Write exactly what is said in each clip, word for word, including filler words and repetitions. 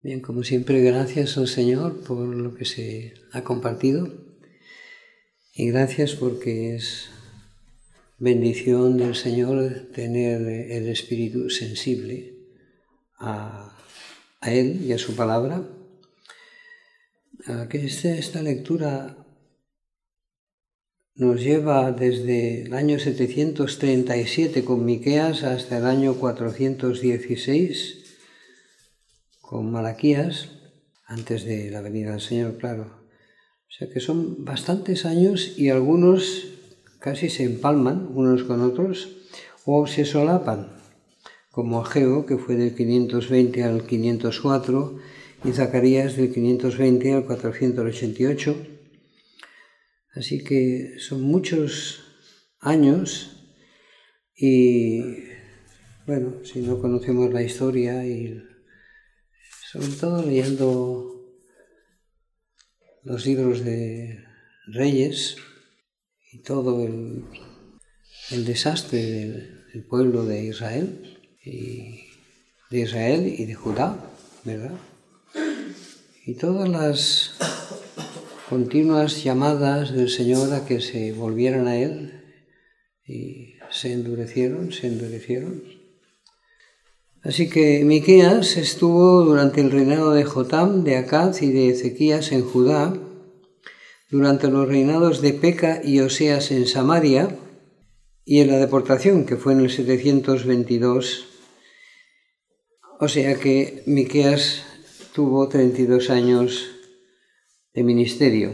Bien, como siempre, gracias al Señor por lo que se ha compartido y gracias porque es bendición del Señor tener el espíritu sensible a, a Él y a su palabra. A que este, esta lectura nos lleva desde el año setecientos treinta y siete con Miqueas hasta el año cuatrocientos dieciséis con Malaquías, antes de la venida del Señor, claro. O sea que son bastantes años y algunos casi se empalman unos con otros o se solapan, como Ageo, que fue del quinientos veinte al quinientos cuatro, y Zacarías del quinientos veinte al cuatrocientos ochenta y ocho. Así que son muchos años y, bueno, si no conocemos la historia y sobre todo leyendo los libros de Reyes y todo el, el desastre del, del pueblo de Israel, y de Israel y de Judá, ¿verdad? Y todas las continuas llamadas del Señor a que se volvieran a Él y se endurecieron, se endurecieron. Así que Miqueas estuvo durante el reinado de Jotam, de Acaz y de Ezequías en Judá, durante los reinados de Peca y Oseas en Samaria, y en la deportación, que fue en el setecientos veintidós. O sea que Miqueas tuvo treinta y dos años de ministerio.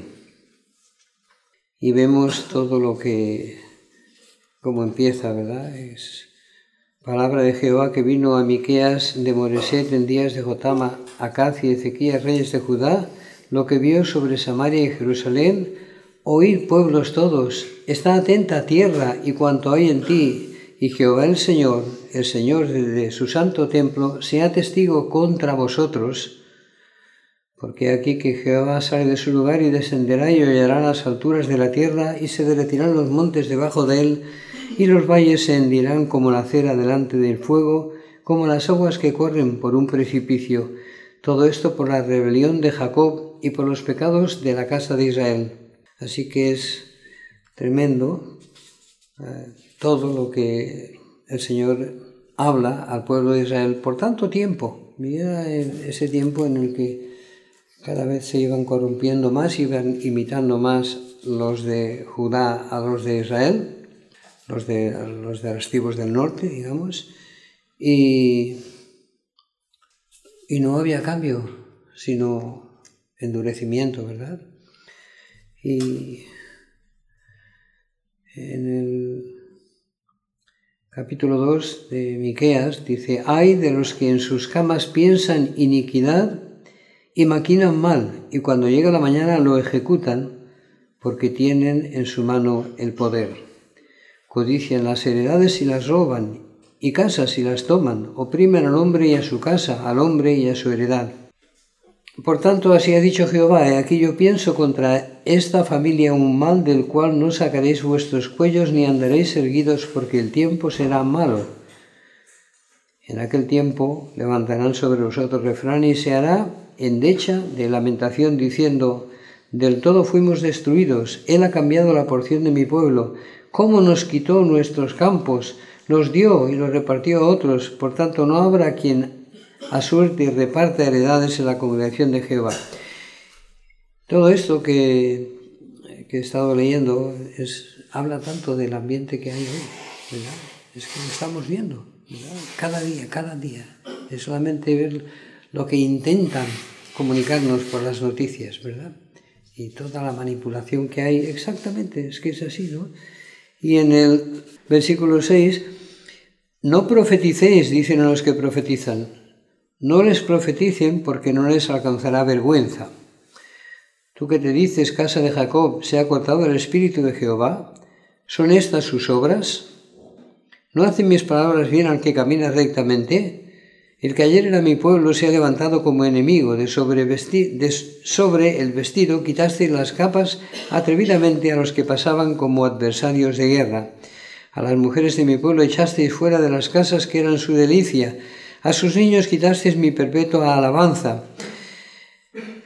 Y vemos todo lo que, cómo empieza, ¿verdad? Es palabra de Jehová que vino a Miqueas de Moreset en días de Jotam, Acaz y Ezequías, reyes de Judá, lo que vio sobre Samaria y Jerusalén. Oíd, pueblos todos, está atenta tierra y cuanto hay en ti, y Jehová el Señor, el Señor de su santo templo, sea testigo contra vosotros, porque aquí que Jehová sale de su lugar y descenderá y hollará las alturas de la tierra y se derretirán los montes debajo de él y los valles se hendirán como la cera delante del fuego, como las aguas que corren por un precipicio. Todo esto por la rebelión de Jacob y por los pecados de la casa de Israel. Así que es tremendo eh, todo lo que el Señor habla al pueblo de Israel por tanto tiempo. Mira ese tiempo en el que cada vez se iban corrompiendo más, iban imitando más los de Judá a los de Israel, los de, los de las tribus del norte, digamos, y, y no había cambio, sino endurecimiento, ¿verdad? Y en el capítulo dos de Miqueas dice: «Ay de los que en sus camas piensan iniquidad y maquinan mal, y cuando llega la mañana lo ejecutan, porque tienen en su mano el poder. Codician las heredades y las roban, y casas y las toman, oprimen al hombre y a su casa, al hombre y a su heredad. Por tanto, así ha dicho Jehová: he aquí yo pienso contra esta familia un mal del cual no sacaréis vuestros cuellos ni andaréis erguidos, porque el tiempo será malo. En aquel tiempo levantarán sobre vosotros refrán y se hará endecha de lamentación, diciendo: del todo fuimos destruidos, él ha cambiado la porción de mi pueblo. ¿Cómo nos quitó nuestros campos? Los dio y los repartió a otros. Por tanto, no habrá quien a suerte reparta heredades en la congregación de Jehová». Todo esto que, que he estado leyendo es, habla tanto del ambiente que hay hoy, ¿verdad? Es que lo estamos viendo, ¿verdad? Cada día, cada día. Es solamente ver lo que intentan comunicarnos por las noticias, ¿verdad? Y toda la manipulación que hay, exactamente, es que es así, ¿no? Y en el versículo seis, no profeticéis, dicen a los que profetizan, no les profeticen porque no les alcanzará vergüenza. Tú que te dices, casa de Jacob, ¿se ha cortado el espíritu de Jehová? ¿Son estas sus obras? ¿No hacen mis palabras bien al que camina rectamente? El que ayer era mi pueblo se ha levantado como enemigo, de sobre, vesti- de sobre el vestido quitasteis las capas atrevidamente a los que pasaban como adversarios de guerra. A las mujeres de mi pueblo echasteis fuera de las casas que eran su delicia, a sus niños quitasteis mi perpetua alabanza.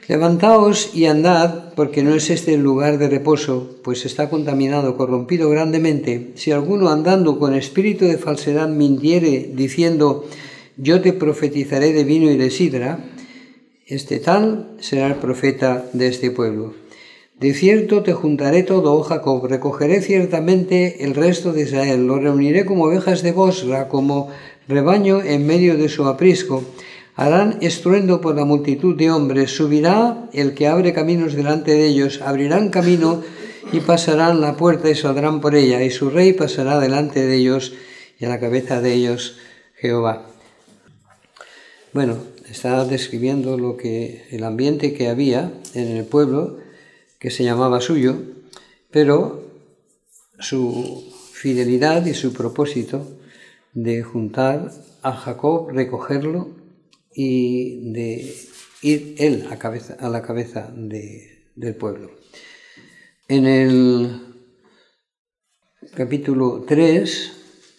Levantaos y andad, porque no es este el lugar de reposo, pues está contaminado, corrompido grandemente. Si alguno andando con espíritu de falsedad mintiere, diciendo, yo te profetizaré de vino y de sidra, este tal será el profeta de este pueblo. De cierto te juntaré todo, oh Jacob, recogeré ciertamente el resto de Israel, lo reuniré como ovejas de Bosra, como rebaño en medio de su aprisco. Harán estruendo por la multitud de hombres, subirá el que abre caminos delante de ellos, abrirán camino y pasarán la puerta y saldrán por ella, y su rey pasará delante de ellos, y a la cabeza de ellos Jehová. Bueno, está describiendo lo que, el ambiente que había en el pueblo, que se llamaba suyo, pero su fidelidad y su propósito de juntar a Jacob, recogerlo y de ir él a, cabeza, a la cabeza de, del pueblo. En el capítulo tres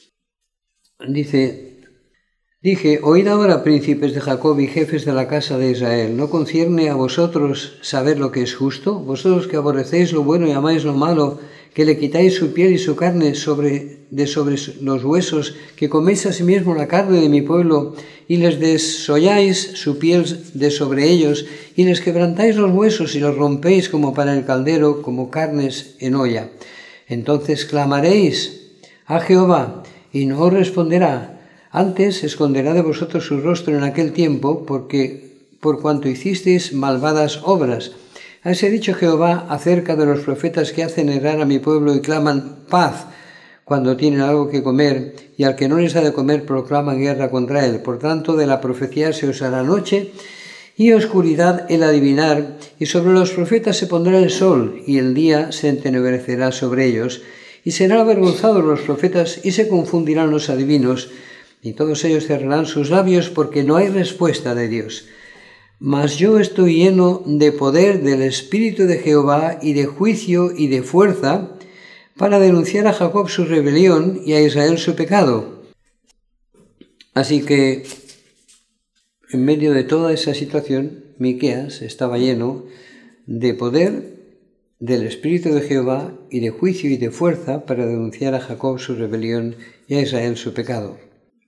dice: Dije, oíd ahora, príncipes de Jacob y jefes de la casa de Israel, ¿no concierne a vosotros saber lo que es justo? Vosotros que aborrecéis lo bueno y amáis lo malo, que le quitáis su piel y su carne sobre, de sobre los huesos, que coméis asimismo la carne de mi pueblo, y les desolláis su piel de sobre ellos, y les quebrantáis los huesos y los rompéis como para el caldero, como carnes en olla. Entonces clamaréis a Jehová, y no os responderá. Antes esconderá de vosotros su rostro en aquel tiempo, porque por cuanto hicisteis malvadas obras. Así ha dicho Jehová acerca de los profetas que hacen errar a mi pueblo y claman paz cuando tienen algo que comer, y al que no les da de comer proclaman guerra contra él. Por tanto, de la profecía se os hará noche y oscuridad el adivinar, y sobre los profetas se pondrá el sol, y el día se entenebrecerá sobre ellos, y serán avergonzados los profetas, y se confundirán los adivinos, y todos ellos cerrarán sus labios, porque no hay respuesta de Dios. Mas yo estoy lleno de poder del Espíritu de Jehová, y de juicio y de fuerza, para denunciar a Jacob su rebelión y a Israel su pecado. Así que, en medio de toda esa situación, Miqueas estaba lleno de poder del Espíritu de Jehová y de juicio y de fuerza para denunciar a Jacob su rebelión y a Israel su pecado.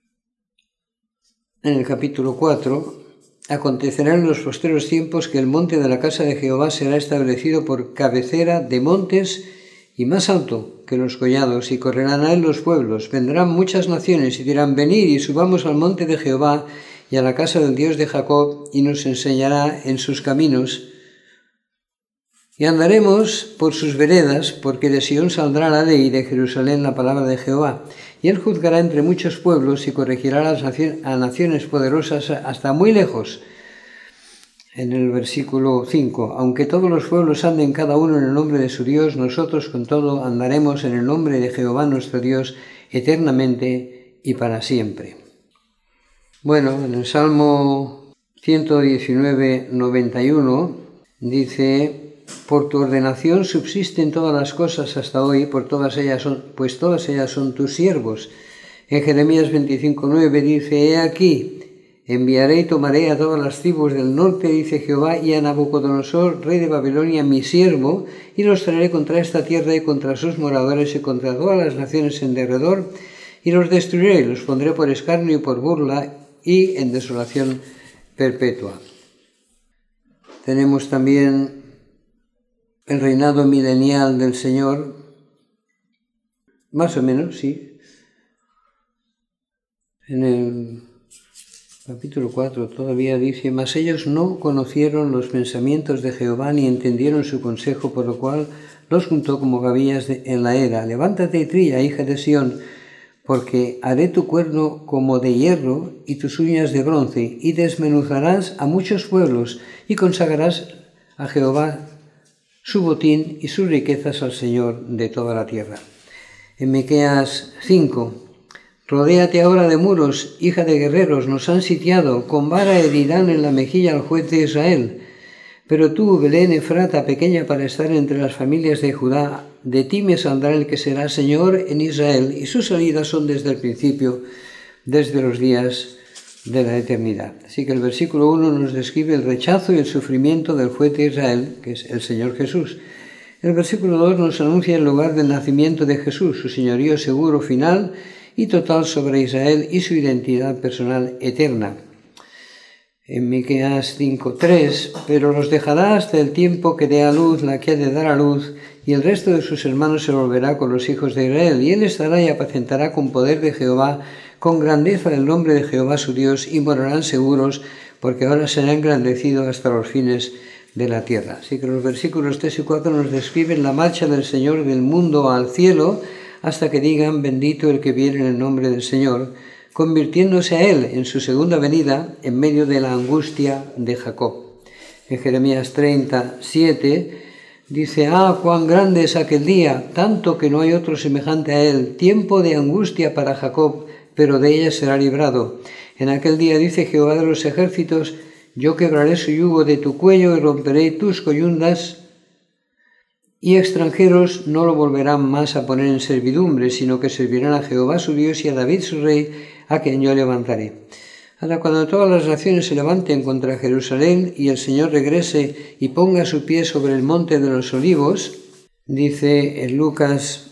En el capítulo cuatro, acontecerá en los postreros tiempos que el monte de la casa de Jehová será establecido por cabecera de montes y más alto que los collados, y correrán a él los pueblos. Vendrán muchas naciones y dirán: venid y subamos al monte de Jehová y a la casa del Dios de Jacob, y nos enseñará en sus caminos. Y andaremos por sus veredas, porque de Sión saldrá la ley y de Jerusalén la palabra de Jehová. Y él juzgará entre muchos pueblos y corregirá a, las naciones, a naciones poderosas hasta muy lejos. En el versículo cinco, aunque todos los pueblos anden cada uno en el nombre de su Dios, nosotros con todo andaremos en el nombre de Jehová nuestro Dios eternamente y para siempre. Bueno, en el Salmo ciento diecinueve, noventa y uno dice: por tu ordenación subsisten todas las cosas hasta hoy, por todas ellas son, pues todas ellas son tus siervos. En Jeremías veinticinco, nueve dice: he aquí, enviaré y tomaré a todas las tribus del norte, dice Jehová, y a Nabucodonosor, rey de Babilonia, mi siervo, y los traeré contra esta tierra y contra sus moradores y contra todas las naciones en derredor, y los destruiré, y los pondré por escarnio y por burla y en desolación perpetua. Tenemos también el reinado milenial del Señor, más o menos, sí. En el capítulo cuatro todavía dice: mas ellos no conocieron los pensamientos de Jehová, ni entendieron su consejo, por lo cual los juntó como gavillas de, en la era. Levántate y trilla, hija de Sión, porque haré tu cuerno como de hierro y tus uñas de bronce, y desmenuzarás a muchos pueblos, y consagrarás a Jehová su botín y sus riquezas al Señor de toda la tierra. En Miqueas cinco, rodéate ahora de muros, hija de guerreros, nos han sitiado, con vara herirán en la mejilla al juez de Israel. Pero tú, Belén Efrata, pequeña para estar entre las familias de Judá, de ti me saldrá el que será Señor en Israel, y sus salidas son desde el principio, desde los días de la eternidad. Así que el versículo uno nos describe el rechazo y el sufrimiento del juez de Israel, que es el Señor Jesús. El versículo dos nos anuncia el lugar del nacimiento de Jesús, su señorío seguro, final y total sobre Israel y su identidad personal eterna. En Miqueas cinco tres, pero los dejará hasta el tiempo que dé a luz la que ha de dar a luz, y el resto de sus hermanos se volverá con los hijos de Israel, y él estará y apacentará con poder de Jehová, con grandeza del nombre de Jehová su Dios, y morarán seguros, porque ahora será engrandecido hasta los fines de la tierra. Así que los versículos tres y cuatro nos describen la marcha del Señor del mundo al cielo, hasta que digan, bendito el que viene en el nombre del Señor, convirtiéndose a él en su segunda venida en medio de la angustia de Jacob. En Jeremías treinta siete dice, ah, cuán grande es aquel día, tanto que no hay otro semejante a él, tiempo de angustia para Jacob, pero de ella será librado. En aquel día, dice Jehová de los ejércitos, yo quebraré su yugo de tu cuello y romperé tus coyundas, y extranjeros no lo volverán más a poner en servidumbre, sino que servirán a Jehová su Dios y a David su rey, a quien yo levantaré. Ahora, cuando todas las naciones se levanten contra Jerusalén y el Señor regrese y ponga su pie sobre el monte de los olivos, dice en Lucas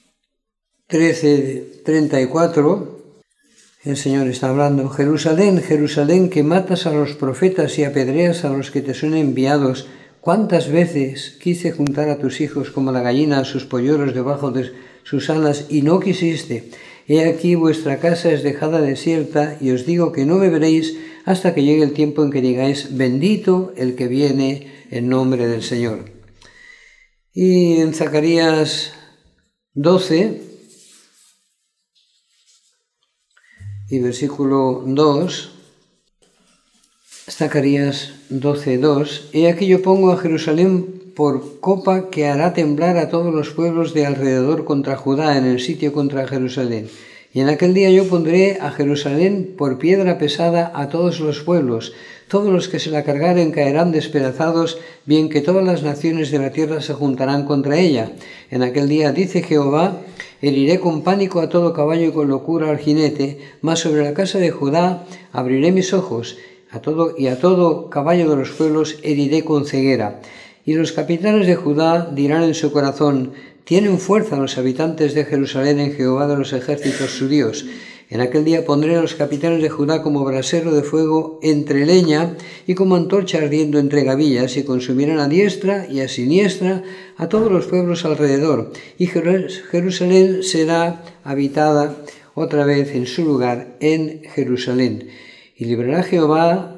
trece treinta y cuatro, el Señor está hablando, Jerusalén, Jerusalén, que matas a los profetas y apedreas a los que te son enviados, ¿cuántas veces quise juntar a tus hijos como la gallina a sus polluelos debajo de sus alas y no quisiste? He aquí vuestra casa es dejada desierta y os digo que no beberéis hasta que llegue el tiempo en que digáis, bendito el que viene en nombre del Señor. Y en Zacarías doce y versículo dos, Zacarías doce dos, he aquí yo pongo a Jerusalén por copa que hará temblar a todos los pueblos de alrededor contra Judá en el sitio contra Jerusalén. Y en aquel día yo pondré a Jerusalén por piedra pesada a todos los pueblos. Todos los que se la cargaren caerán despedazados, bien que todas las naciones de la tierra se juntarán contra ella. En aquel día, dice Jehová, heriré con pánico a todo caballo y con locura al jinete, mas sobre la casa de Judá abriré mis ojos, a todo y a todo caballo de los pueblos heriré con ceguera. Y los capitanes de Judá dirán en su corazón, tienen fuerza los habitantes de Jerusalén en Jehová de los ejércitos su Dios. En aquel día pondré a los capitanes de Judá como brasero de fuego entre leña y como antorcha ardiendo entre gavillas, y consumirán a diestra y a siniestra a todos los pueblos alrededor. Y Jerusalén será habitada otra vez en su lugar en Jerusalén. Y librará Jehová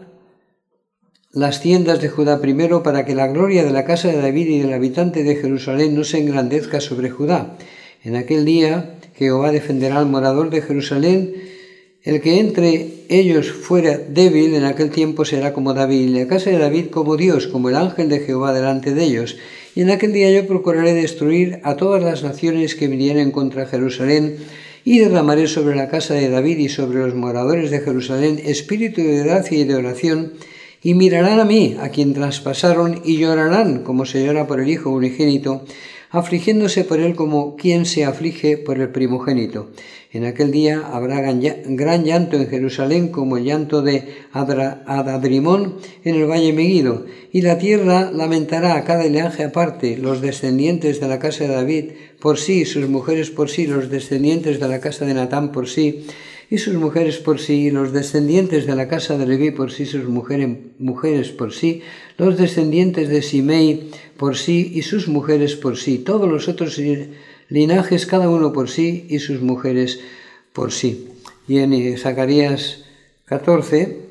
las tiendas de Judá primero, para que la gloria de la casa de David y del habitante de Jerusalén no se engrandezca sobre Judá. En aquel día Jehová defenderá al morador de Jerusalén. El que entre ellos fuera débil, en aquel tiempo será como David, y la casa de David como Dios, como el ángel de Jehová delante de ellos. Y en aquel día yo procuraré destruir a todas las naciones que vinieren contra Jerusalén, y derramaré sobre la casa de David y sobre los moradores de Jerusalén espíritu de gracia y de oración, y mirarán a mí, a quien traspasaron, y llorarán como se llora por el hijo unigénito, afligiéndose por él como quien se aflige por el primogénito. En aquel día habrá gran llanto en Jerusalén, como el llanto de Adadrimón en el valle Meguido, y la tierra lamentará a cada linaje aparte, los descendientes de la casa de David por sí, sus mujeres por sí, los descendientes de la casa de Natán por sí, y sus mujeres por sí, y los descendientes de la casa de Leví por sí, sus mujeres, mujeres por sí, los descendientes de Simei por sí, y sus mujeres por sí, todos los otros linajes, cada uno por sí, y sus mujeres por sí. Y en Zacarías catorce,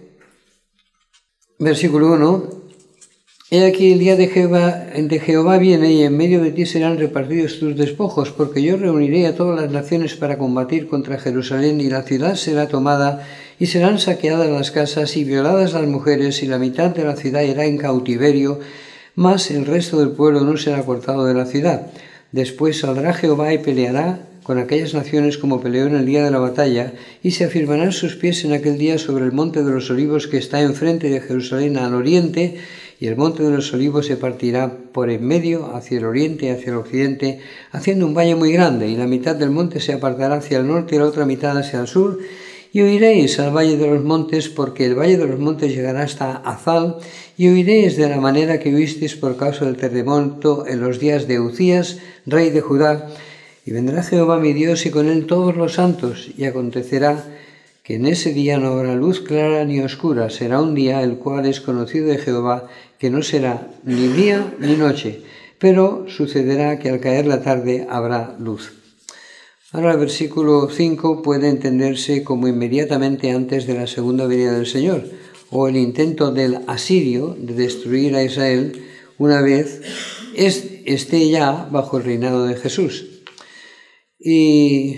versículo uno, he aquí el día de Jehová, de Jehová viene, y en medio de ti serán repartidos tus despojos, porque yo reuniré a todas las naciones para combatir contra Jerusalén, y la ciudad será tomada, y serán saqueadas las casas, y violadas las mujeres, y la mitad de la ciudad irá en cautiverio, mas el resto del pueblo no será cortado de la ciudad. Después saldrá Jehová y peleará con aquellas naciones como peleó en el día de la batalla, y se afirmarán sus pies en aquel día sobre el monte de los olivos que está enfrente de Jerusalén al oriente, y el monte de los olivos se partirá por en medio hacia el oriente y hacia el occidente, haciendo un valle muy grande, y la mitad del monte se apartará hacia el norte y la otra mitad hacia el sur, Y huiréis al valle de los montes, porque el valle de los montes llegará hasta Azal, y huiréis de la manera que huisteis por causa del terremoto en los días de Uzías, rey de Judá. Y vendrá Jehová mi Dios y con él todos los santos, y acontecerá que en ese día no habrá luz clara ni oscura, será un día el cual es conocido de Jehová, que no será ni día ni noche, pero sucederá que al caer la tarde habrá luz. Ahora el versículo cinco puede entenderse como inmediatamente antes de la segunda venida del Señor, o el intento del asirio de destruir a Israel una vez esté ya bajo el reinado de Jesús. Y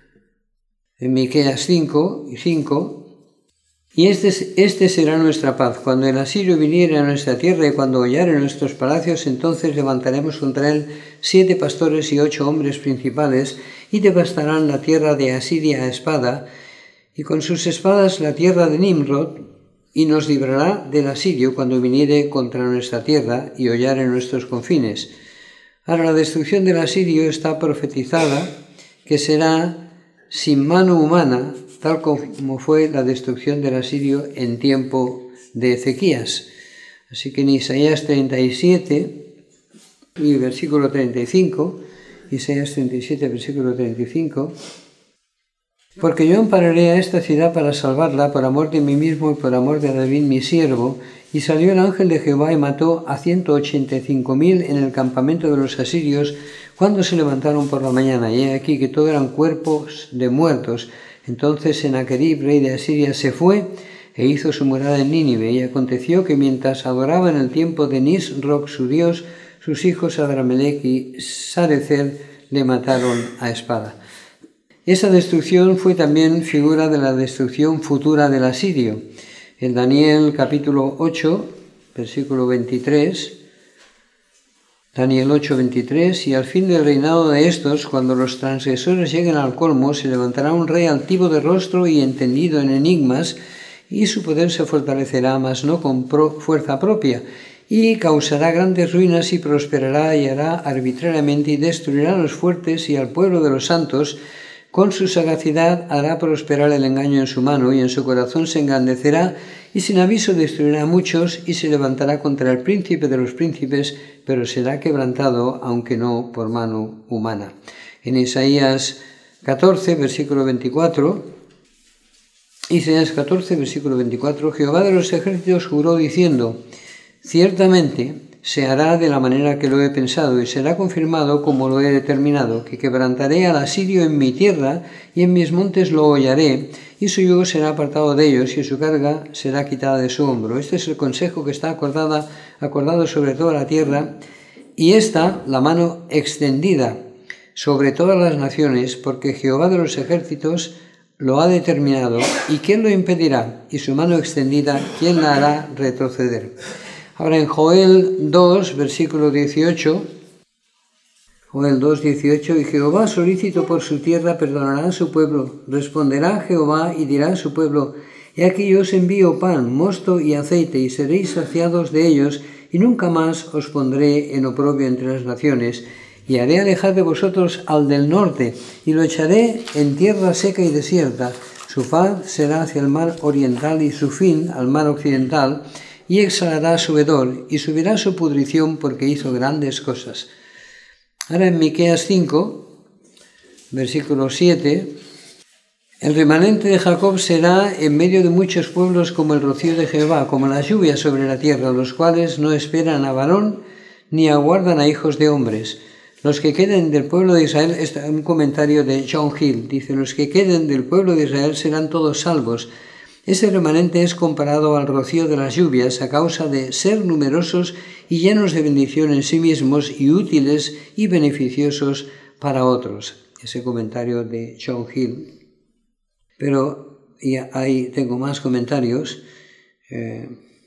en Miqueas cinco y cinco, y este, este será nuestra paz, cuando el asirio viniere a nuestra tierra y cuando hollare nuestros palacios, entonces levantaremos contra él siete pastores y ocho hombres principales, y devastarán la tierra de Asiria a espada, y con sus espadas la tierra de Nimrod, y nos librará del asirio cuando viniere contra nuestra tierra y hollare nuestros confines. Ahora la destrucción del asirio está profetizada, que será sin mano humana, tal como fue la destrucción del asirio en tiempo de Ezequías. Así que en Isaías treinta y siete, y versículo treinta y cinco, Isaías treinta y siete, versículo treinta y cinco, porque yo ampararé a esta ciudad para salvarla por amor de mí mismo y por amor de David mi siervo. Y salió el ángel de Jehová y mató a ciento ochenta y cinco mil en el campamento de los asirios cuando se levantaron por la mañana. Y he aquí que todo eran cuerpos de muertos. Entonces Sennacherib, rey de Asiria, se fue e hizo su morada en Nínive. Y aconteció que mientras adoraba en el tiempo de Nisroch su dios, sus hijos Adramelech y Sarecer le mataron a espada. Esa destrucción fue también figura de la destrucción futura del asirio. En Daniel capítulo ocho, versículo veintitrés, Daniel ocho, veintitrés, y al fin del reinado de estos, cuando los transgresores lleguen al colmo, se levantará un rey altivo de rostro y entendido en enigmas, y su poder se fortalecerá, mas no con pro, fuerza propia, y causará grandes ruinas y prosperará y hará arbitrariamente y destruirá a los fuertes y al pueblo de los santos. Con su sagacidad hará prosperar el engaño en su mano, y en su corazón se engrandecerá, y sin aviso destruirá a muchos, y se levantará contra el príncipe de los príncipes, pero será quebrantado, aunque no por mano humana. En Isaías catorce, versículo veinticuatro, Isaías catorce, versículo veinticuatro, Jehová de los ejércitos juró diciendo, ciertamente se hará de la manera que lo he pensado y será confirmado como lo he determinado, que quebrantaré al asirio en mi tierra y en mis montes lo hollaré, y su yugo será apartado de ellos y su carga será quitada de su hombro. Este es el consejo que está acordada, acordado sobre toda la tierra, y esta la mano extendida sobre todas las naciones, porque Jehová de los ejércitos lo ha determinado. ¿Y quién lo impedirá? Y su mano extendida, ¿quién la hará retroceder? Ahora en Joel dos, versículo dieciocho, Joel dos, dieciocho, y Jehová solícito por su tierra perdonará a su pueblo. Responderá Jehová y dirá a su pueblo, he aquí yo os envío pan, mosto y aceite, y seréis saciados de ellos, y nunca más os pondré en oprobio entre las naciones, y haré alejar de vosotros al del norte, y lo echaré en tierra seca y desierta. Su faz será hacia el mar oriental y su fin al mar occidental, y exhalará su hedor, y subirá su pudrición porque hizo grandes cosas. Ahora en Miqueas cinco, versículo siete, el remanente de Jacob será en medio de muchos pueblos como el rocío de Jehová, como la lluvia sobre la tierra, los cuales no esperan a varón ni aguardan a hijos de hombres. Los que queden del pueblo de Israel, este es un comentario de John Hill, dice, los que queden del pueblo de Israel serán todos salvos. Ese remanente es comparado al rocío de las lluvias a causa de ser numerosos y llenos de bendición en sí mismos y útiles y beneficiosos para otros. Ese comentario de John Hill. Pero y ahí tengo más comentarios eh,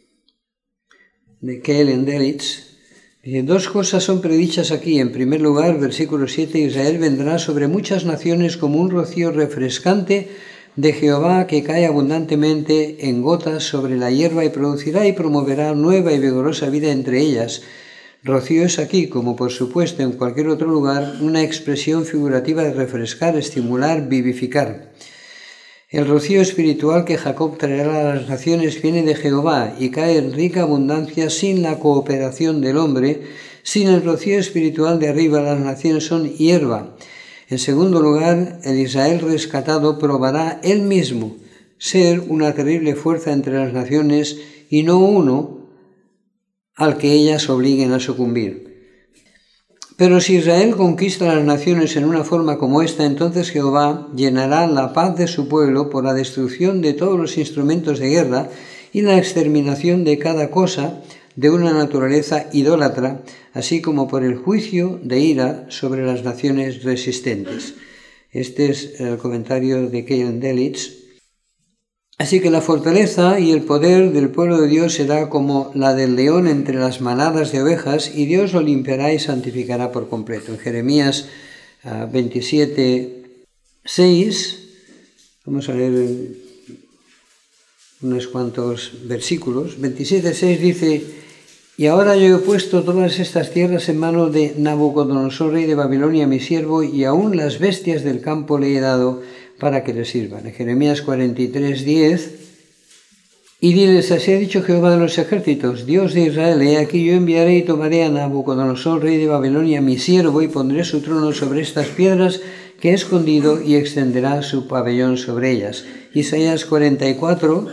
de Kellen Delitz. Dice, dos cosas son predichas aquí. En primer lugar, versículo siete, Israel vendrá sobre muchas naciones como un rocío refrescante de Jehová que cae abundantemente en gotas sobre la hierba y producirá y promoverá nueva y vigorosa vida entre ellas. Rocío es aquí, como por supuesto en cualquier otro lugar, una expresión figurativa de refrescar, estimular, vivificar. El rocío espiritual que Jacob traerá a las naciones viene de Jehová y cae en rica abundancia sin la cooperación del hombre. Sin el rocío espiritual de arriba las naciones son hierba. En segundo lugar, el Israel rescatado probará él mismo ser una terrible fuerza entre las naciones y no uno al que ellas obliguen a sucumbir. Pero si Israel conquista las naciones en una forma como esta, entonces Jehová llenará la paz de su pueblo por la destrucción de todos los instrumentos de guerra y la exterminación de cada cosa de una naturaleza idólatra, así como por el juicio de ira sobre las naciones resistentes. Este es el comentario de Kellen Delitzsch. Así que la fortaleza y el poder del pueblo de Dios será como la del león entre las manadas de ovejas, y Dios lo limpiará y santificará por completo. En Jeremías uh, veintisiete, seis, vamos a leer unos cuantos versículos. veintisiete, seis dice: y ahora yo he puesto todas estas tierras en mano de Nabucodonosor, rey de Babilonia, mi siervo, y aún las bestias del campo le he dado para que le sirvan. En Jeremías cuarenta y tres, diez, y diles: así ha dicho Jehová de los ejércitos, Dios de Israel, he aquí yo enviaré y tomaré a Nabucodonosor, rey de Babilonia, mi siervo, y pondré su trono sobre estas piedras que he escondido, y extenderá su pabellón sobre ellas. Isaías cuarenta y cuatro,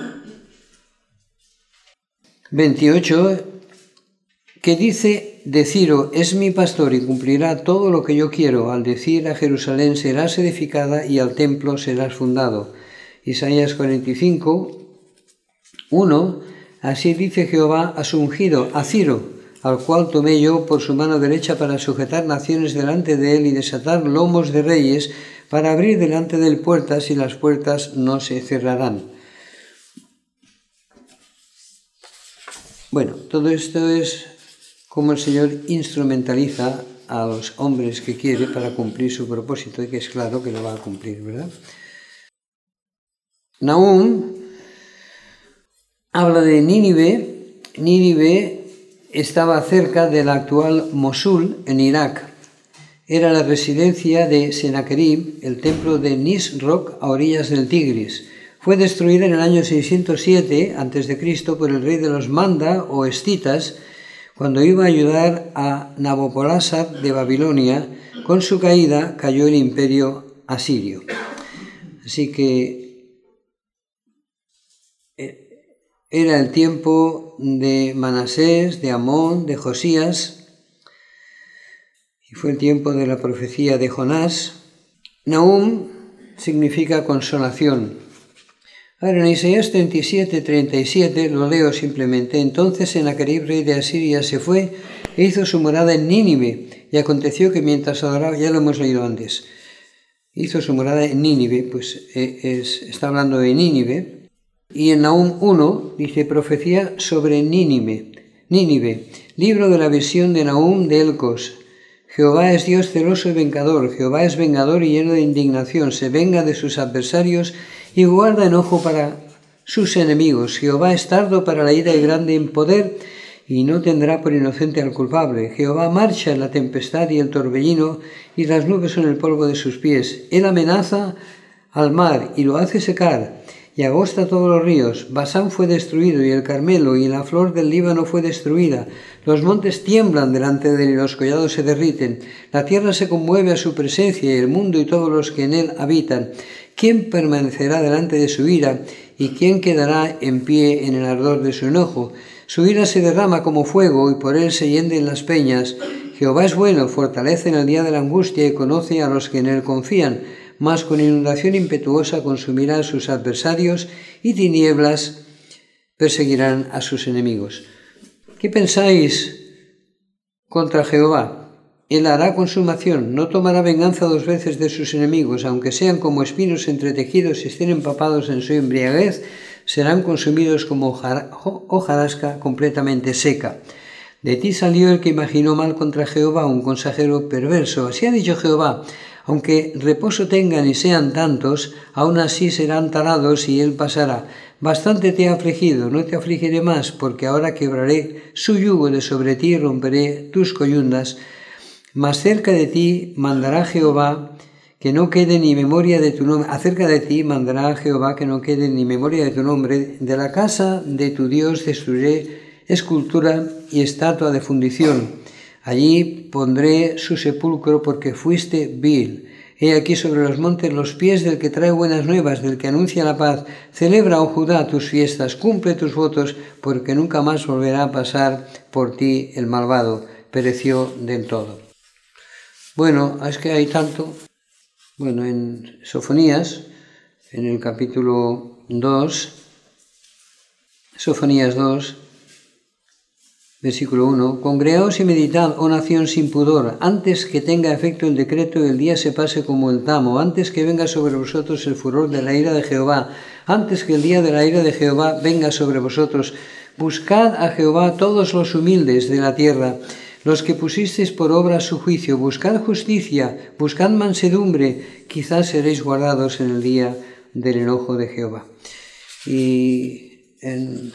veintiocho, que dice de Ciro: es mi pastor y cumplirá todo lo que yo quiero, al decir a Jerusalén serás edificada y al templo serás fundado. Isaías cuarenta y cinco, uno, así dice Jehová a su ungido, a Ciro, al cual tomé yo por su mano derecha para sujetar naciones delante de él y desatar lomos de reyes, para abrir delante de él puertas, y las puertas no se cerrarán. Bueno, todo esto es cómo el Señor instrumentaliza a los hombres que quiere para cumplir su propósito, y que es claro que lo va a cumplir, ¿verdad? Nahum habla de Nínive. Nínive estaba cerca de la actual Mosul, en Irak. Era la residencia de Sennacherib, el templo de Nisroch, a orillas del Tigris. Fue destruida en el año seiscientos siete antes de Cristo por el rey de los Manda o escitas, cuando iba a ayudar a Nabopolassar de Babilonia. Con su caída cayó el imperio asirio. Así que era el tiempo de Manasés, de Amón, de Josías, y fue el tiempo de la profecía de Jonás. Nahum significa consolación. Ahora, en Isaías treinta y siete, treinta y siete, lo leo simplemente: entonces Sennacherib, rey de Asiria, se fue e hizo su morada en Nínive, y aconteció que mientras adoraba, ya lo hemos leído antes, hizo su morada en Nínive, pues es, está hablando de Nínive. Y en Nahum uno dice: profecía sobre Nínive. Nínive, libro de la visión de Nahum de Elcos. Jehová es Dios celoso y vengador, Jehová es vengador y lleno de indignación, se venga de sus adversarios y guarda enojo para sus enemigos. Jehová es tardo para la ira y grande en poder, y no tendrá por inocente al culpable. Jehová marcha en la tempestad y el torbellino, y las nubes son el polvo de sus pies. Él amenaza al mar y lo hace secar, y agosta todos los ríos. Basán fue destruido, y el Carmelo, y la flor del Líbano fue destruida. Los montes tiemblan delante de él, y los collados se derriten. La tierra se conmueve a su presencia, y el mundo y todos los que en él habitan. ¿Quién permanecerá delante de su ira, y quién quedará en pie en el ardor de su enojo? Su ira se derrama como fuego, y por él se hienden las peñas. Jehová es bueno, fortalece en el día de la angustia, y conoce a los que en él confían. Mas con inundación impetuosa consumirá a sus adversarios, y tinieblas perseguirán a sus enemigos. ¿Qué pensáis contra Jehová? Él hará consumación, no tomará venganza dos veces de sus enemigos, aunque sean como espinos entretejidos y estén empapados en su embriaguez, serán consumidos como hojarasca completamente seca. De ti salió el que imaginó mal contra Jehová, un consejero perverso. Así ha dicho Jehová: aunque reposo tengan y sean tantos, aún así serán talados y él pasará. Bastante te ha afligido, no te afligiré más, porque ahora quebraré su yugo de sobre ti y romperé tus coyundas. Mas cerca de ti mandará Jehová, que no quede ni memoria de tu nombre. Acerca de ti mandará Jehová que no quede ni memoria de tu nombre. De la casa de tu Dios destruiré escultura y estatua de fundición. Allí pondré su sepulcro porque fuiste vil. He aquí sobre los montes los pies del que trae buenas nuevas, del que anuncia la paz. Celebra, oh Judá, tus fiestas, cumple tus votos, porque nunca más volverá a pasar por ti el malvado. Pereció del todo. Bueno, es que hay tanto. Bueno, en Sofonías, en el capítulo dos, Sofonías dos, versículo uno, congregaos y meditad, oh nación sin pudor, antes que tenga efecto el decreto y el día se pase como el tamo, antes que venga sobre vosotros el furor de la ira de Jehová, antes que el día de la ira de Jehová venga sobre vosotros. Buscad a Jehová todos los humildes de la tierra, los que pusisteis por obra su juicio, buscad justicia, buscad mansedumbre, quizás seréis guardados en el día del enojo de Jehová. Y en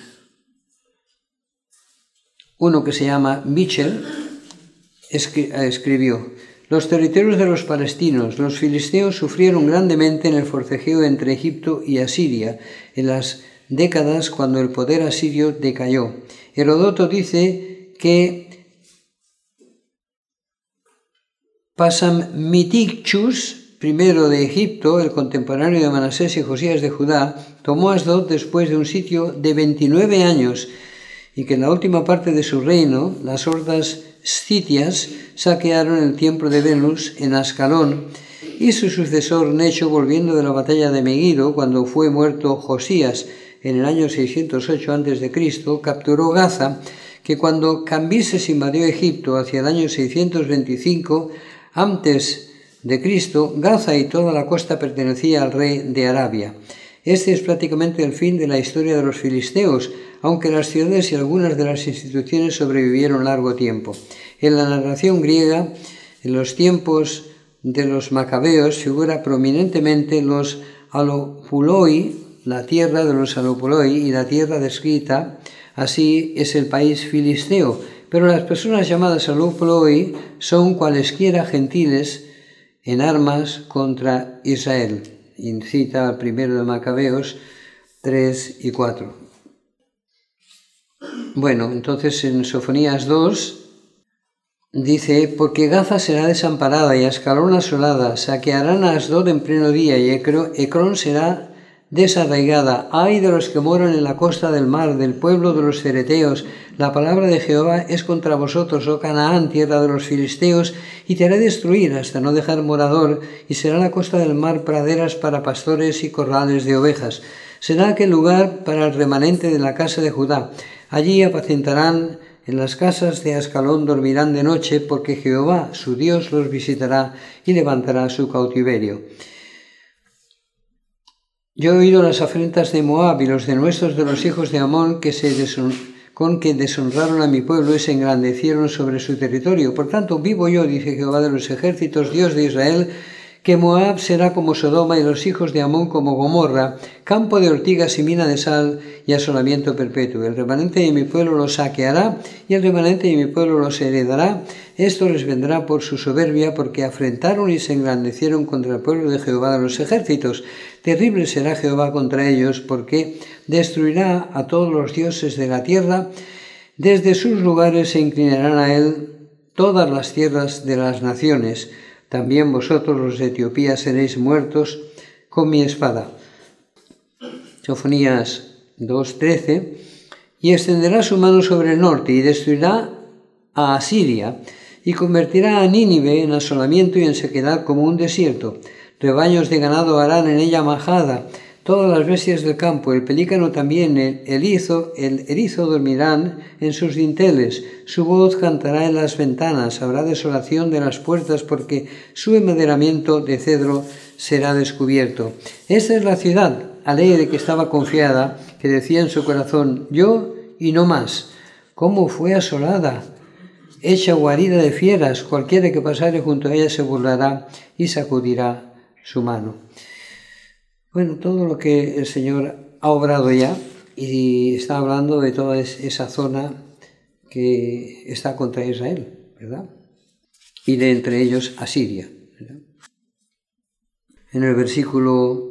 uno que se llama Mitchell escribió: los territorios de los palestinos, los filisteos, sufrieron grandemente en el forcejeo entre Egipto y Asiria, en las décadas cuando el poder asirio decayó. Heródoto dice que Pasammiticchus, primero de Egipto, el contemporáneo de Manasés y Josías de Judá, tomó Asdod después de un sitio de veintinueve años, y que en la última parte de su reino, las hordas scythias saquearon el templo de Venus en Ascalón, y su sucesor Necho, volviendo de la batalla de Megiddo, cuando fue muerto Josías en el año seiscientos ocho antes de Cristo, capturó Gaza, que cuando Cambises invadió Egipto hacia el año seiscientos veinticinco antes de Cristo, Gaza y toda la costa pertenecía al rey de Arabia. Este es prácticamente el fin de la historia de los filisteos, aunque las ciudades y algunas de las instituciones sobrevivieron largo tiempo. En la narración griega, en los tiempos de los macabeos, figura prominentemente los Alopuloi, la tierra de los Alopuloi y la tierra descrita, así es el país filisteo, pero las personas llamadas Alopuloi son cualesquiera gentiles en armas contra Israel. Incita al primero de Macabeos tres y cuatro. Bueno, entonces en Sofonías dos dice: porque Gaza será desamparada y Ascalón asolada, saquearán a Asdod en pleno día y Ecrón será desarraigada. Ay de los que moran en la costa del mar, del pueblo de los cereteos. La palabra de Jehová es contra vosotros, oh Canaán, tierra de los filisteos, y te haré destruir hasta no dejar morador, y será la costa del mar praderas para pastores y corrales de ovejas. Será aquel lugar para el remanente de la casa de Judá. Allí apacentarán, en las casas de Ascalón dormirán de noche, porque Jehová, su Dios, los visitará y levantará su cautiverio. Yo he oído las afrentas de Moab y los denuestos de los hijos de Amón que se deshon- con que deshonraron a mi pueblo y se engrandecieron sobre su territorio. Por tanto, vivo yo, dice Jehová de los ejércitos, Dios de Israel, que Moab será como Sodoma y los hijos de Amón como Gomorra, campo de ortigas y mina de sal y asolamiento perpetuo. El remanente de mi pueblo los saqueará y el remanente de mi pueblo los heredará. Esto les vendrá por su soberbia, porque afrentaron y se engrandecieron contra el pueblo de Jehová de los ejércitos. Terrible será Jehová contra ellos, porque destruirá a todos los dioses de la tierra. Desde sus lugares se inclinarán a él todas las tierras de las naciones. También vosotros, los de Etiopía, seréis muertos con mi espada. Sofonías dos trece. Y extenderá su mano sobre el norte y destruirá a Asiria y convertirá a Nínive en asolamiento y en sequedad como un desierto. Rebaños de ganado harán en ella majada, todas las bestias del campo, el pelícano también, el erizo, el erizo dormirán en sus dinteles, su voz cantará en las ventanas, habrá desolación de las puertas, porque su enmaderamiento de cedro será descubierto. Esta es la ciudad alegre que estaba confiada, que decía en su corazón: yo y no más. ¿Cómo fue asolada? Hecha guarida de fieras, cualquiera que pasare junto a ella se burlará y sacudirá su mano. Bueno, todo lo que el Señor ha obrado ya, y está hablando de toda esa zona que está contra Israel, ¿verdad? Y de entre ellos Asiria, ¿verdad? en el versículo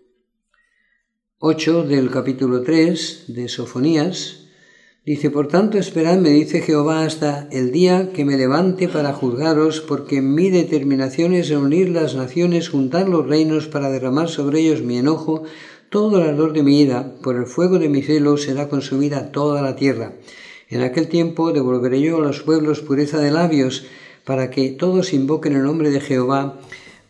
ocho del capítulo tres de Sofonías, dice: por tanto, esperad, me dice Jehová, hasta el día que me levante para juzgaros, porque mi determinación es reunir las naciones, juntar los reinos, para derramar sobre ellos mi enojo, todo el ardor de mi ira, por el fuego de mi celo será consumida toda la tierra. En aquel tiempo devolveré yo a los pueblos pureza de labios, para que todos invoquen el nombre de Jehová,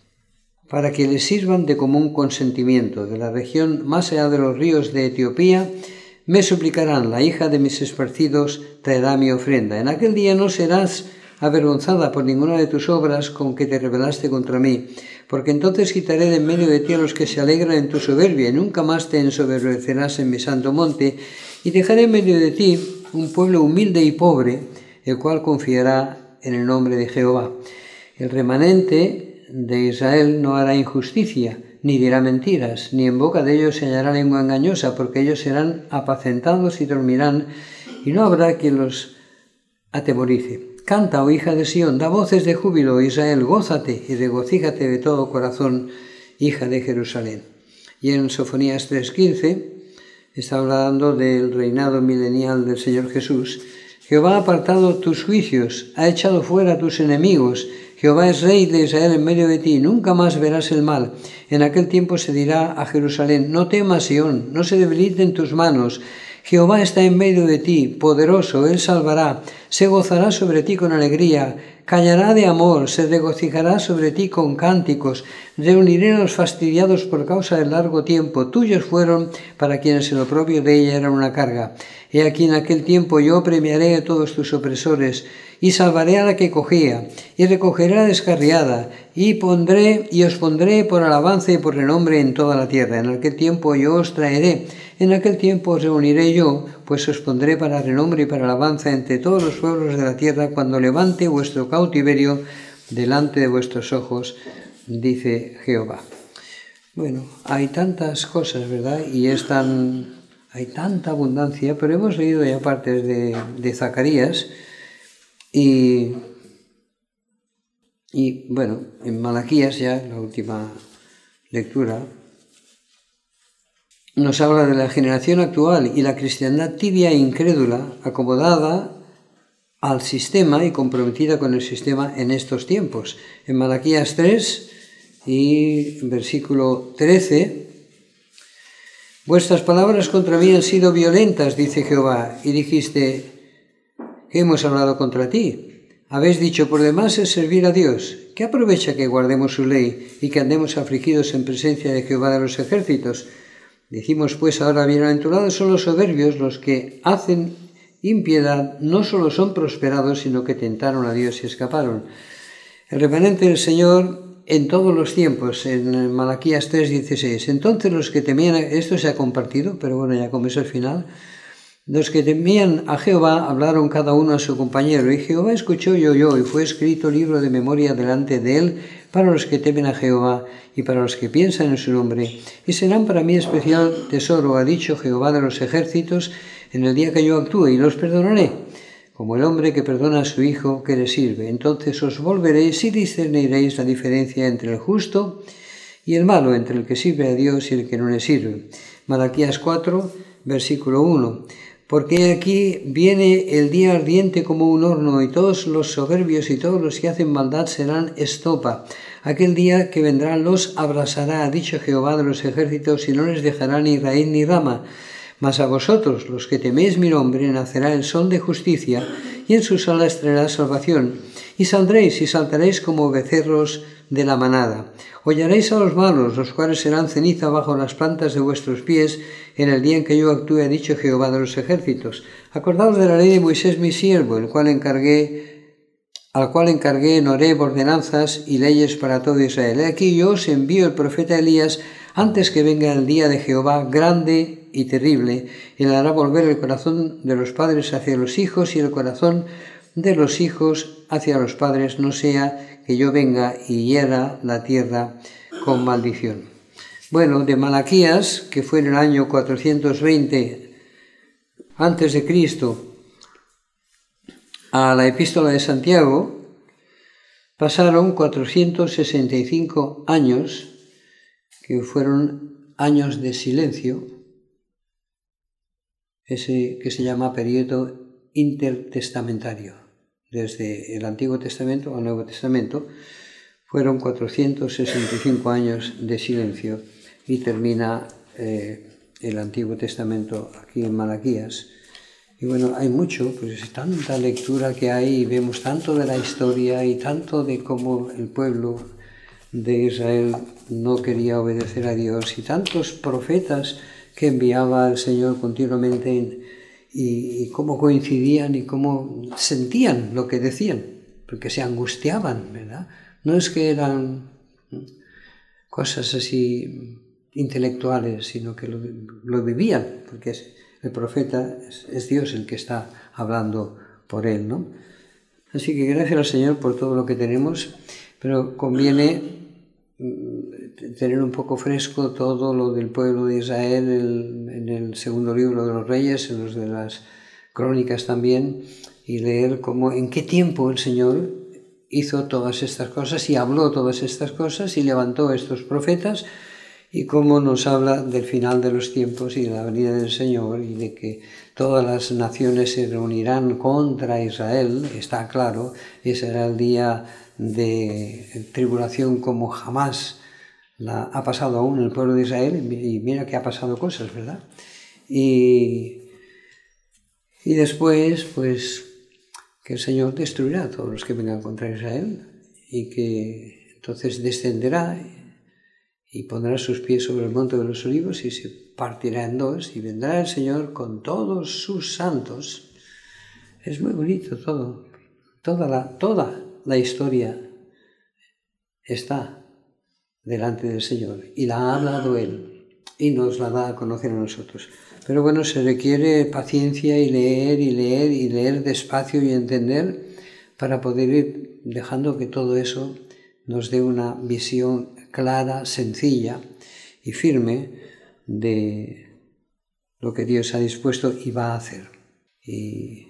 para que les sirvan de común consentimiento. De la región más allá de los ríos de Etiopía me suplicarán, la hija de mis esparcidos traerá mi ofrenda. En aquel día no serás avergonzada por ninguna de tus obras con que te rebelaste contra mí, porque entonces quitaré de en medio de ti a los que se alegran en tu soberbia, y nunca más te ensoberbecerás en mi santo monte, y dejaré en medio de ti un pueblo humilde y pobre, el cual confiará en el nombre de Jehová. El remanente de Israel no hará injusticia, ni dirá mentiras, ni en boca de ellos se hallará lengua engañosa, porque ellos serán apacentados y dormirán, y no habrá quien los atemorice. Canta, oh hija de Sión, da voces de júbilo, Israel, gózate y regocíjate de todo corazón, hija de Jerusalén. Y en Sofonías tres quince está hablando del reinado milenial del Señor Jesús. Jehová ha apartado tus juicios, ha echado fuera a tus enemigos. Jehová es rey de Israel en medio de ti, nunca más verás el mal. En aquel tiempo se dirá a Jerusalén: no temas, Sión, no se debiliten tus manos. Jehová está en medio de ti, poderoso, él salvará, se gozará sobre ti con alegría, callará de amor, se regocijará sobre ti con cánticos. Reuniré a los fastidiados por causa del largo tiempo, tuyos fueron para quienes el oprobio de ella era una carga. He aquí en aquel tiempo yo premiaré a todos tus opresores, y salvaré a la que cogía, y recogeré a la descarriada, y pondré y os pondré por alabanza y por renombre en toda la tierra. En aquel tiempo yo os traeré, en aquel tiempo os reuniré yo, pues os pondré para renombre y para alabanza entre todos los pueblos de la tierra, cuando levante vuestro cautiverio delante de vuestros ojos, dice Jehová. Bueno, hay tantas cosas, ¿verdad? Y es tan, hay tanta abundancia, pero hemos leído ya partes de, de Zacarías, y, y bueno, en Malaquías, ya la última lectura, nos habla de la generación actual y la cristiandad tibia e incrédula, acomodada al sistema y comprometida con el sistema en estos tiempos. En Malaquías tres y versículo trece, vuestras palabras contra mí han sido violentas, dice Jehová, y dijiste: hemos hablado contra ti. Habéis dicho: por demás es servir a Dios. ¿Qué aprovecha que guardemos su ley y que andemos afligidos en presencia de Jehová de los ejércitos? Decimos pues ahora: bienaventurados son los soberbios, los que hacen impiedad, no solo son prosperados, sino que tentaron a Dios y escaparon. El remanente del Señor en todos los tiempos, en Malaquías tres dieciséis. Entonces los que temían, esto se ha compartido, pero bueno, ya como es el final. Los que temían a Jehová hablaron cada uno a su compañero, y Jehová escuchó y oyó, y fue escrito libro de memoria delante de él para los que temen a Jehová y para los que piensan en su nombre. Y serán para mí especial tesoro, ha dicho Jehová de los ejércitos, en el día que yo actúe, y los perdonaré, como el hombre que perdona a su hijo que le sirve. Entonces os volveréis y discerniréis la diferencia entre el justo y el malo, entre el que sirve a Dios y el que no le sirve. Malaquías cuatro, versículo uno. Porque aquí viene el día ardiente como un horno, y todos los soberbios y todos los que hacen maldad serán estopa. Aquel día que vendrá los abrasará, ha dicho Jehová de los ejércitos, y no les dejará ni raíz ni rama. Mas a vosotros, los que teméis mi nombre, nacerá el sol de justicia, y en sus alas traerá salvación. Y saldréis y saltaréis como becerros de la manada. Hollaréis a los malos, los cuales serán ceniza bajo las plantas de vuestros pies, en el día en que yo actúe, ha dicho Jehová de los ejércitos. Acordaos de la ley de Moisés mi siervo, el cual encargué, al cual encargué en Horeb ordenanzas y leyes para todo Israel. He aquí yo os envío el profeta Elías, antes que venga el día de Jehová grande y terrible, y le hará volver el corazón de los padres hacia los hijos y el corazón de los hijos hacia los padres, no sea que yo venga y hiera la tierra con maldición. Bueno, de Malaquías, que fue en el año cuatrocientos veinte antes de Cristo, a la epístola de Santiago, pasaron cuatrocientos sesenta y cinco años, que fueron años de silencio, ese que se llama periodo intertestamentario. Desde el Antiguo Testamento al Nuevo Testamento fueron cuatrocientos sesenta y cinco años de silencio y termina eh, el Antiguo Testamento aquí en Malaquías. Y bueno, hay mucho, pues tanta lectura que hay y vemos tanto de la historia y tanto de cómo el pueblo de Israel no quería obedecer a Dios y tantos profetas que enviaba el Señor continuamente en, y, y cómo coincidían y cómo sentían lo que decían, porque se angustiaban, ¿verdad? No es que eran cosas así intelectuales, sino que lo, lo vivían, porque es, el profeta es, es Dios el que está hablando por él, ¿no? Así que gracias al Señor por todo lo que tenemos, pero conviene tener un poco fresco todo lo del pueblo de Israel el, en el segundo libro de los Reyes, en los de las Crónicas también, y leer cómo, en qué tiempo el Señor hizo todas estas cosas y habló todas estas cosas y levantó a estos profetas, y cómo nos habla del final de los tiempos y de la venida del Señor y de que todas las naciones se reunirán contra Israel, está claro, y será el día de tribulación como jamás la ha pasado aún en el pueblo de Israel, y mira que ha pasado cosas, ¿verdad? Y, y después, pues, que el Señor destruirá a todos los que vengan contra Israel y que entonces descenderá y pondrá sus pies sobre el monte de los olivos y se partirá en dos y vendrá el Señor con todos sus santos. Es muy bonito todo, toda la, toda la historia está delante del Señor y la ha hablado Él y nos la da a conocer a nosotros. Pero bueno, se requiere paciencia y leer y leer y leer despacio y entender para poder ir dejando que todo eso nos dé una visión clara, sencilla y firme de lo que Dios ha dispuesto y va a hacer. Y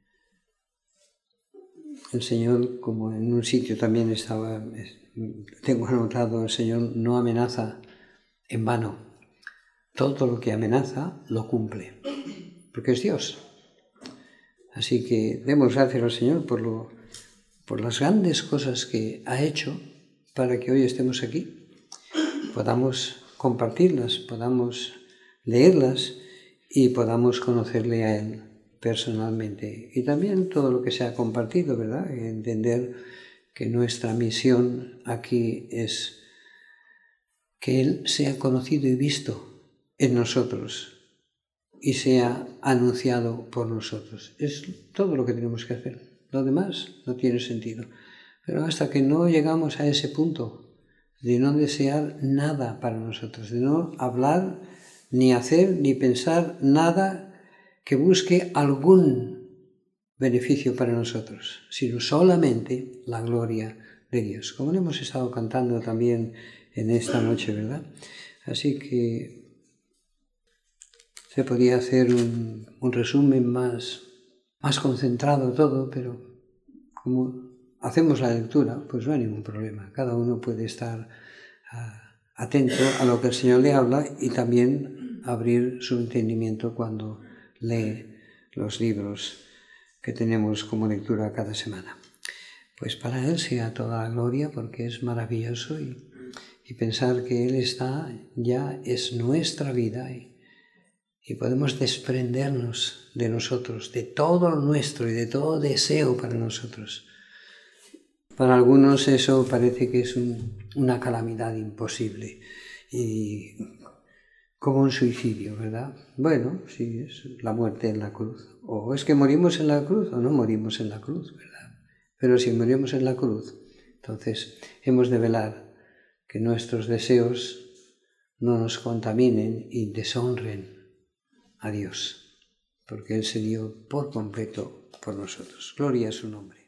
el Señor, como en un sitio también estaba, tengo anotado, el Señor no amenaza en vano. Todo lo que amenaza lo cumple, porque es Dios. Así que demos gracias al Señor por, lo, por las grandes cosas que ha hecho para que hoy estemos aquí, podamos compartirlas, podamos leerlas y podamos conocerle a Él personalmente. Y también todo lo que se ha compartido, ¿verdad? Entender que nuestra misión aquí es que Él sea conocido y visto en nosotros y sea anunciado por nosotros. Es todo lo que tenemos que hacer. Lo demás no tiene sentido. Pero hasta que no llegamos a ese punto de no desear nada para nosotros, de no hablar, ni hacer, ni pensar nada que busque algún beneficio para nosotros, sino solamente la gloria de Dios, como lo hemos estado cantando también en esta noche, ¿verdad? Así que se podría hacer un, un resumen más, más concentrado todo, pero como hacemos la lectura, pues no hay ningún problema. Cada uno puede estar uh, atento a lo que el Señor le habla y también abrir su entendimiento cuando lee los libros que tenemos como lectura cada semana. Pues para Él sea toda la gloria, porque es maravilloso y, y pensar que Él está, ya es nuestra vida y, y podemos desprendernos de nosotros, de todo lo nuestro y de todo deseo para nosotros. Para algunos eso parece que es un, una calamidad imposible y como un suicidio, ¿verdad? Bueno, sí, es la muerte en la cruz. O es que morimos en la cruz o no morimos en la cruz, ¿verdad? Pero si morimos en la cruz, entonces hemos de velar que nuestros deseos no nos contaminen y deshonren a Dios, porque Él se dio por completo por nosotros. Gloria a su nombre.